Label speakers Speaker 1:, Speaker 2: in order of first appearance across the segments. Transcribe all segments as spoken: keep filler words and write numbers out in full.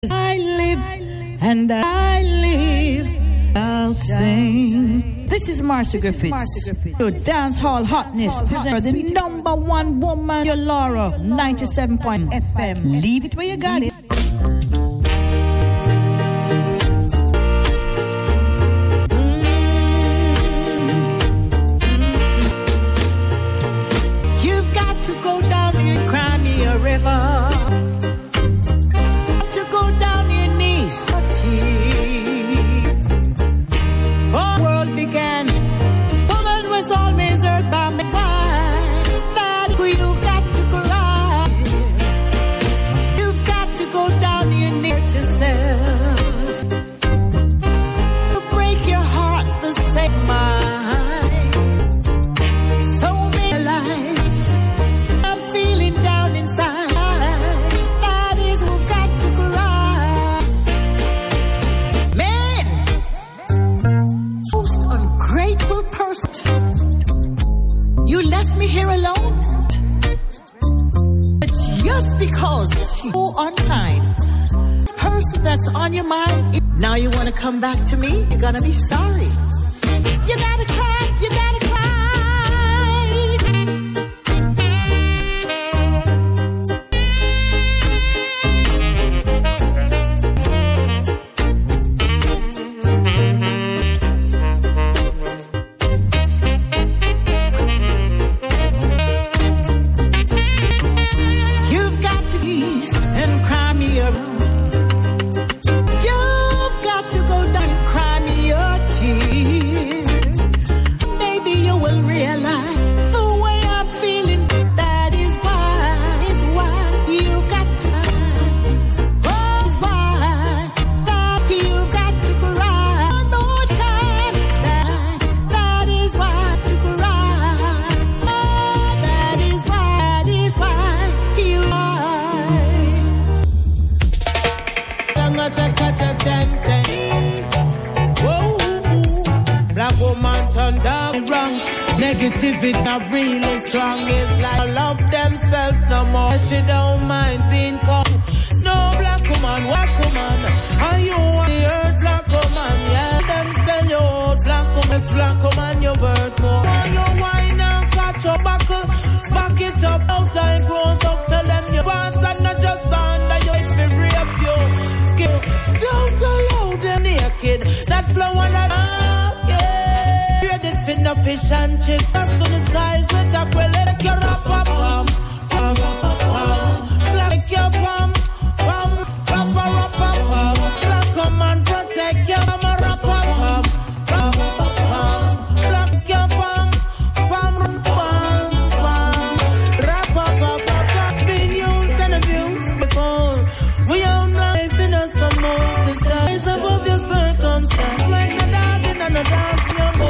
Speaker 1: I live and I live, I'll sing. This is Marcia Griffiths. Your dance hall hotness presents the number one woman, your Laura, ninety-seven point F M. Leave it where you got it.
Speaker 2: You've got to go down and cry me a river. Because you're so unkind. This person that's on your mind, now you want to come back to me, you're gonna be sorry. You gotta cry, you gotta
Speaker 3: negativity not really strong. It's like love themselves no more. She don't mind being called. No black woman, white woman. And you want the earth black woman. Yeah, them sell you out black woman. Black woman, you birth more. And you wine and catch your buckle. Back it up out like rose. Don't tell them your pants and not just under you. If you rape you. Don't allow them naked. That flower that up, yeah. No fish and chips to the skies with a quill. Like your rap pam pam pam pam. Black your pam pam rap rap pam. Black come and protect your mama rap pam pam pam. Black your pam pam pam pam. Rap pam pam. Been used and abused before. We own life in us the most. The stars above your circumstance. Like the dog in the dance.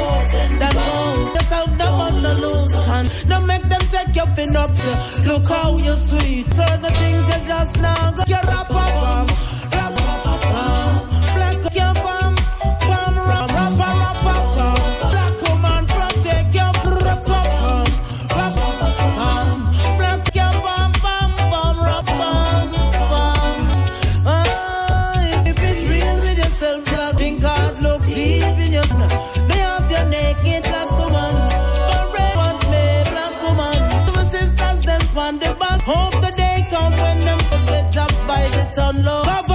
Speaker 3: Don't make them take your fin up to look how you're sweet. Certain things you just now got your rap up, rap up, black your bum, bum, rap, rap, rap, rap, black woman protect your rap up, rap up, black your bum, bum, bum, rap, bum, bum. Oh, if it's real with yourself, black, think God looks deep in your. They have your naked black woman. On the bank, hope the day come when them get dropped by the ton low.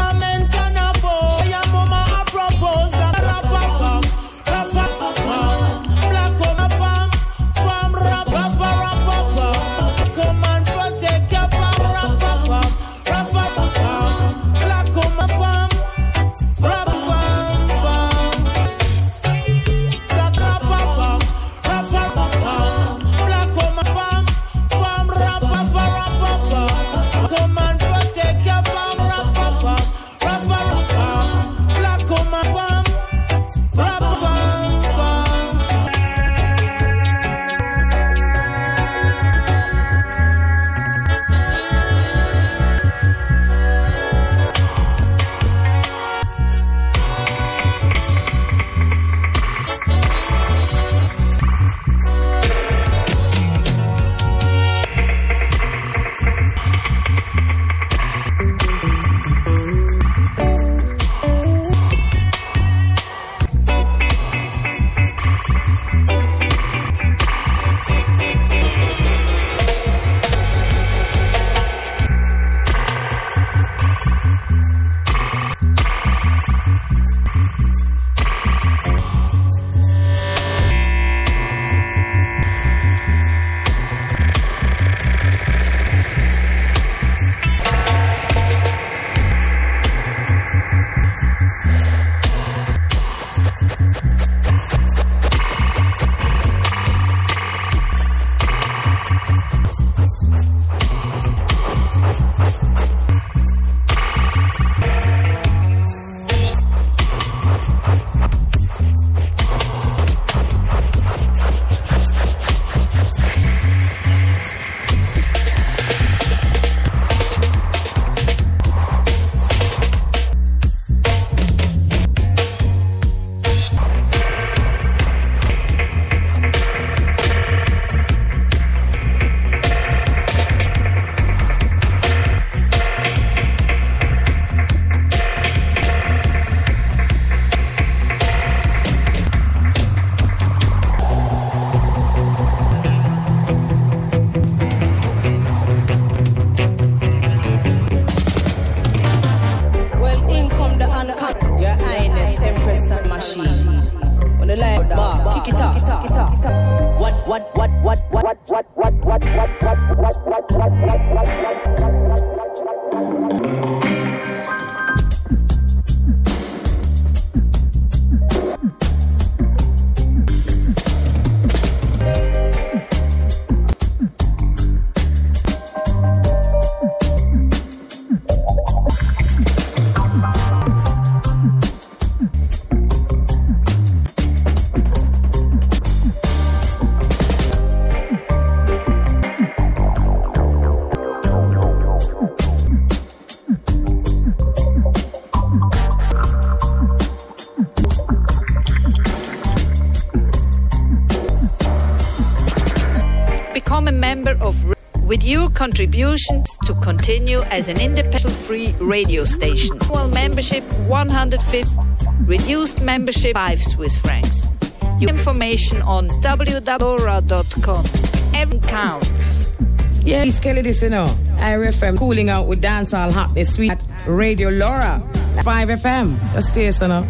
Speaker 4: With your contributions to continue as an independent free radio station. Annual membership one hundred fifty, reduced membership five Swiss francs. Your information on w w w dot com. Everything counts.
Speaker 5: Yeah, it's Kelly this, you know. I F M cooling out with dancehall hotness sweet at Radio Laura, five F M. Just stay, you know.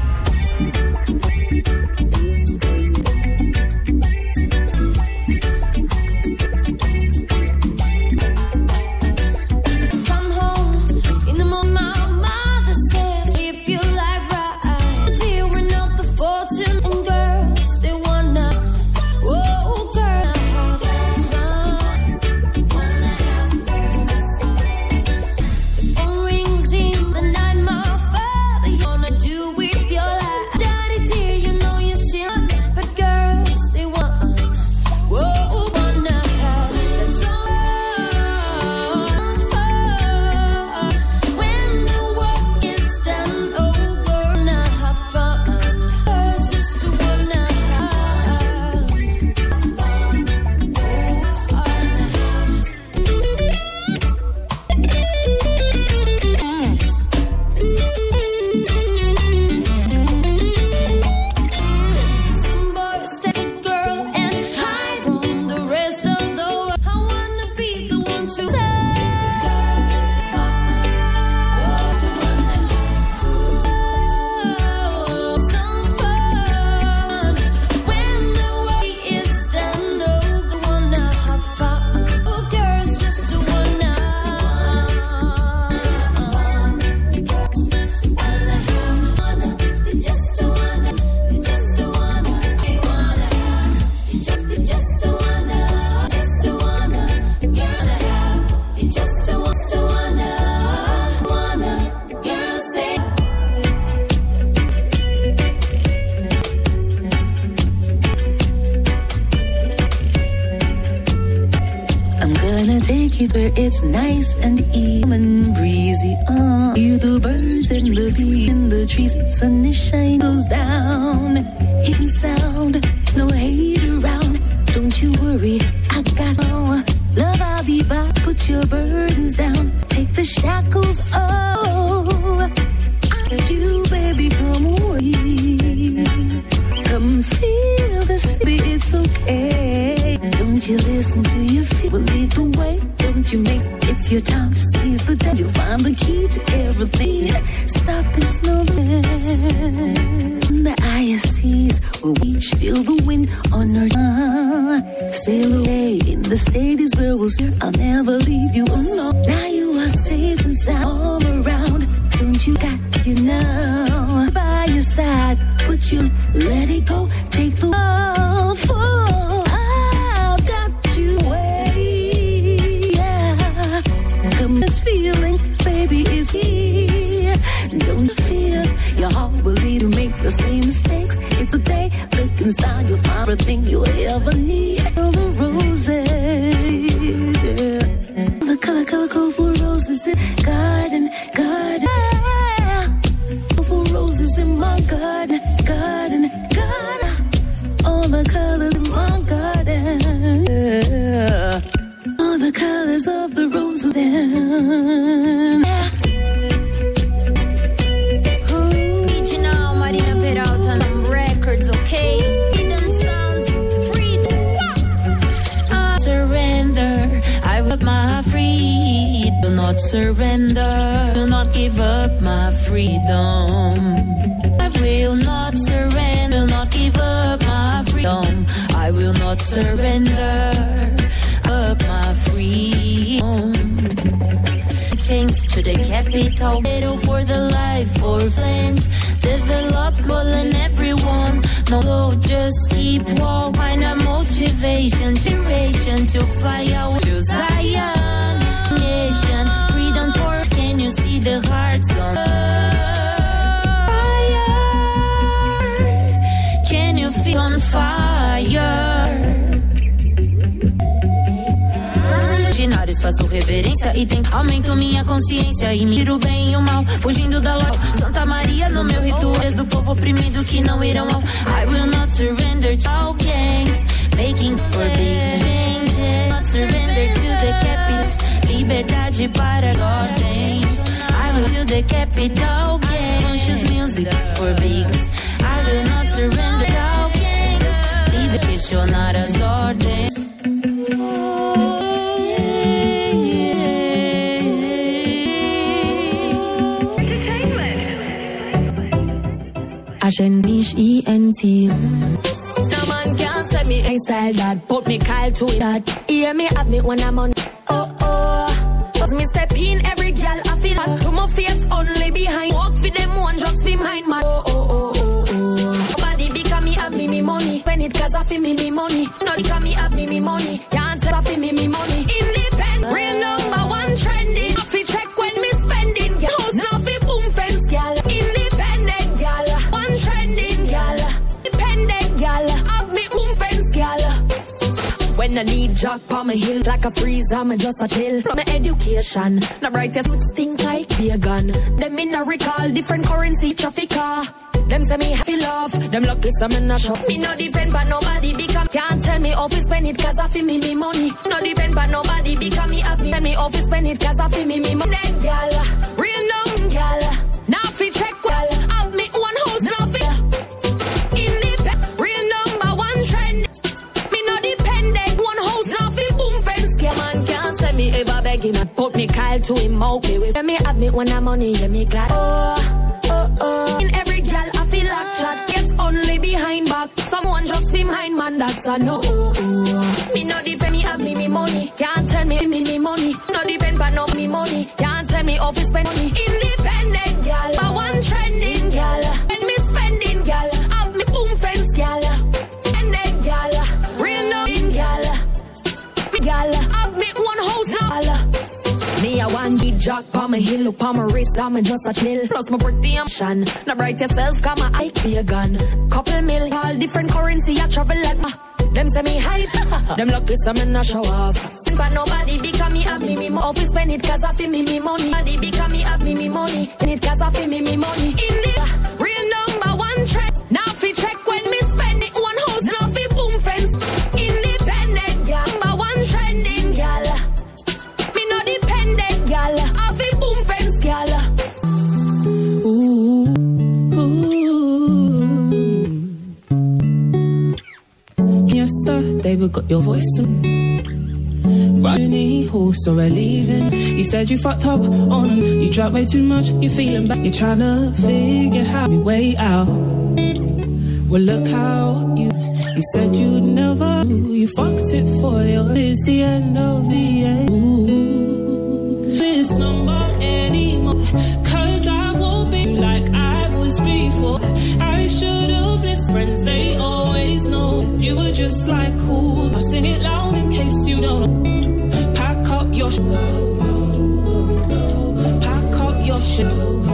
Speaker 6: It's nice and even breezy. Uh, you the birds and the bee in the trees. Sun is shine goes down. Hidden sound, no hate around. Don't you worry, I got oh, love. I'll be back. Put your burdens down. Take the shackles off. I let you, baby, come away. Come feel this, baby. It's okay. Don't you listen to your feet? We'll lead the way. Don't you make it's your time to seize the day. You'll find the key to everything. Stop and smell the air. The I S Cs will each feel the wind on our tongue. Sail away in the state is where we'll steer. I'll never leave you alone. Now you are safe and sound all around. Don't need you, got you now. By your side, put you, let it go, take the love for. I've got you way, yeah. Come this feeling, baby, it's here. Don't fear, your heart will lead to make the same mistakes. It's a day, look inside, you'll find everything you'll ever need. All the roses, yeah. The color, color, colorful roses in garden, garden. Colorful roses in my garden, garden, garden. All the colors in my garden, yeah. All the colors of the roses in. Yeah.
Speaker 7: Okay, hidden sounds, freedom. I surrender, I will my freedom. Do not surrender, do not give up my freedom. I will not surrender, will not give up my freedom. I will not surrender, up my freedom. Change to the capital, battle for the life for Flint. Develop more than everyone. No, just keep walking. Find a motivation, duration to fly out to Zion. Nation, freedom for. Can you see the hearts on fire? Can you feel on fire? Ordinários, faço reverência e tem aumento minha consciência e miro o bem e o mal, fugindo da lua. Santa Maria no meu ritual do povo oprimido que não irão ao. I will not surrender to all gangs, making for big changes. Not surrender to the capitals, liberdade para ordens. I will to the capital gangs, conscious musics for bigs. I will not surrender to all gangs, livre questionar as ordens.
Speaker 8: Niche E N T. No man can't set me a style that put me Kyle to that. Hear me have me when I'm on. Oh oh, cause me step in every girl I feel like to my face only behind. Walk for them one just for mine man. Oh oh oh oh oh. Nobody because me have me me money. Spend it cause I feel me me money. Not because me have me me money. Can't tell I feel me me money. Independent, real number one trending. I feel check when me spending. Girls now feel boom fence girl. Independent girl. Trending gal, dependent gal, have me boom fence gal. When I need jock on my hill, like a freeze, I'm just a chill. From my education, the brightest would stink like beer gun. Them in a recall, different currency trafficker. Them say me happy love, them lucky some in a shop. Me no depend but nobody because can't tell me off spend it cause I feel me me money. No depend but nobody because me have me. Tell me off spend it cause I feel me me money. Then gal, real numb gal, now fi check gal, have me one house now fi. Independent, real number one trend. Me no dependent, one house now fi boom fence. Yeah man can't say me ever begging. Put me Kyle to him out me with. Let me have me when I'm money, yeah me glad. Oh, oh, oh. In every gal I feel like chat gets only behind back. Someone just behind man that's a no. Oh, oh. Me no depend, me have me me money. Can't tell me me me money. No depend but no me money. Can't tell me off spend money. Independent gal, but one trending gal. And me spending gal, have me boom fence gal. And then gal, real no gal. Me gal, have me one house now. Me a one deep jock on my hill, look on my wrist, I'm just a chill. Plus my birthday ambition, now bright yourself, come my eye be a gun. Couple mil, all different currency, I travel like ma. Them say me hype, them lucky some in a show off. But nobody because me have me me money. Office spend it cause I feel me me money. Nobody because me have me me money. Spend it cause I feel me me money. In the real number one trend. Now fi check when me spend it one house, now fi boom fence. Independent gal, number one trending gal. Me no dependent gal, I fi boom fence gal. Ooh, ooh.
Speaker 9: Yesterday we got your voice on. Right, who so we're leaving. You said you fucked up on him. You drank way too much, you feeling back. You're trying to figure how we way out. Well look how you You said you'd never. You fucked it for you. It's the end of the end. Ooh, this number anymore. Cause I won't friends, they always know you were just like cool. I'll sing it loud in case you don't know. Pack up your shit. Pack up your shit.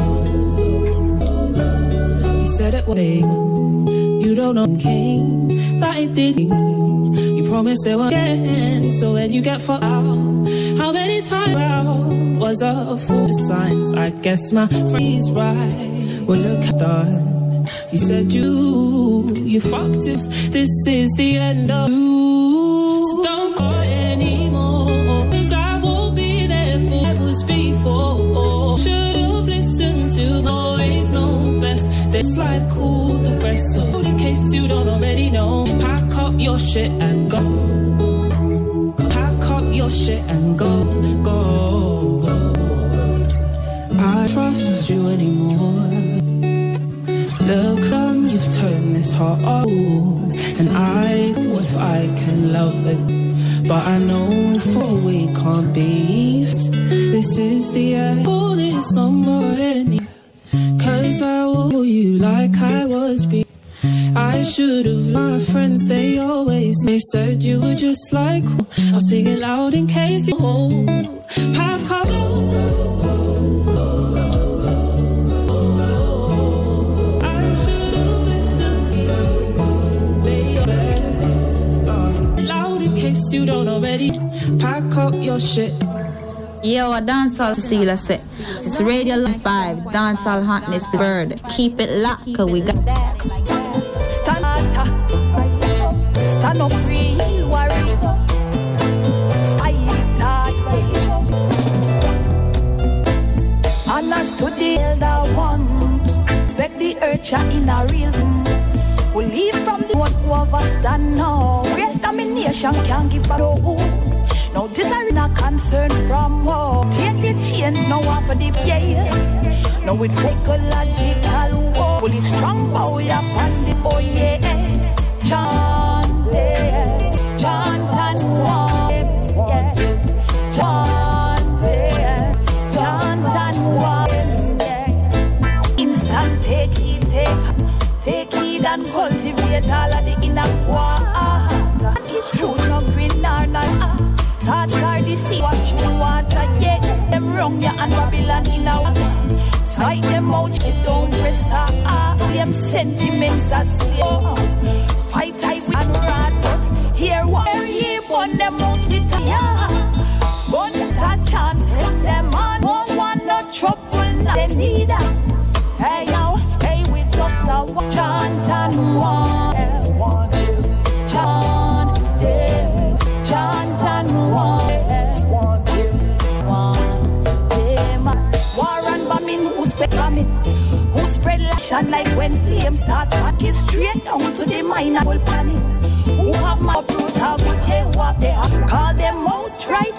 Speaker 9: You said it was thing. You don't know king that it did. You promised there were again. So when you get fucked out, how many times out was a fool signs? I guess my friend's right. Well, look at that. You said you, you fucked if this is the end of you. So don't call anymore, cause I won't be there for what was before. Should've listened to my always know best. This like cool the rest. So in case you don't already know, pack up your shit and go. Pack up your shit and go, go, go. I trust you anymore. Look on, you've turned this heart old. And I know if I can love it, but I know for we can't be. This is the end. Call it somebody, cause I owe you like I was being. I should've, my friends, they always, they said you were just like cool. I'll sing it loud in case you hold. Pack up. You don't already pack up your shit.
Speaker 10: Yo, a dancehall Cecilia set. It's Radio five, dancehall hotness bird. Keep it locked, cause we got
Speaker 11: stand up, stand up, real warriors. Honest to the elder ones, respect the earth in a real. We leave from the one who overstand now. Race domination can't give a no. Now this are in a concern from war. Take the chains now off of the play. Now with psychological war. Fully strong boy up on the boy, yeah. Chant, yeah. Chant and war, yeah. Chant, yeah. Chant and war, yeah. Instant take it, take Take heed and cultivate all of the inner water. It's true, no green nor no ah. Thoughts are the sea, watch the water, yeah. Them wrong, yeah, and Babylon in a water. Sight them out, they don't press ah. Them sentiments are slave. Fight I with and rad, but here what ye burn them out with a yeah. But that chance, send them on. Won't want no trouble, now they need a. Hey, yo. Just a one chant and one, one chant, yeah, chant and one, one, one, war and bombing, who spread bombing, who spread action like when flames start packing straight down to the mine and whole planet. Who have my brutal, but they walk there, call them out right